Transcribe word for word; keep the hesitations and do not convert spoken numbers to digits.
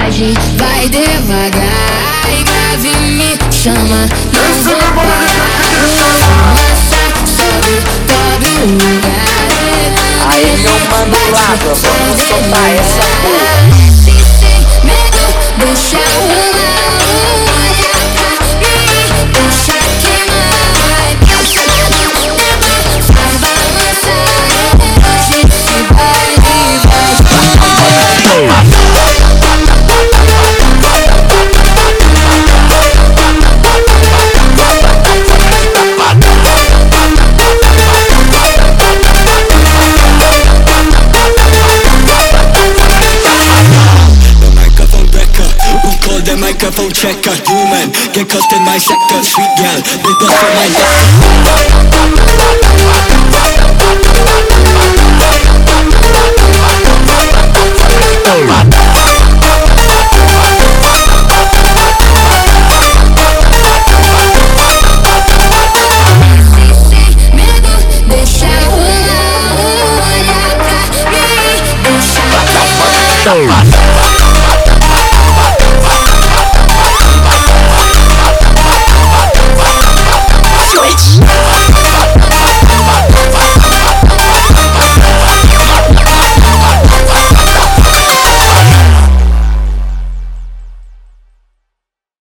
viagem vai devagar e grave me chama. Não vou passar sobre todo lugar. Aí meu mandulado, vamos soltar essa porra. Se sem medo, deixa rolar. Olha pra mim, deixa queimar. Deixa vai balançar. Hoje esse baile vai microphone checker, human, get cut in my sector. Sweet girl, big bust for my neck. sem medo, deixa rolar. Olha pra mim, deixa queimar.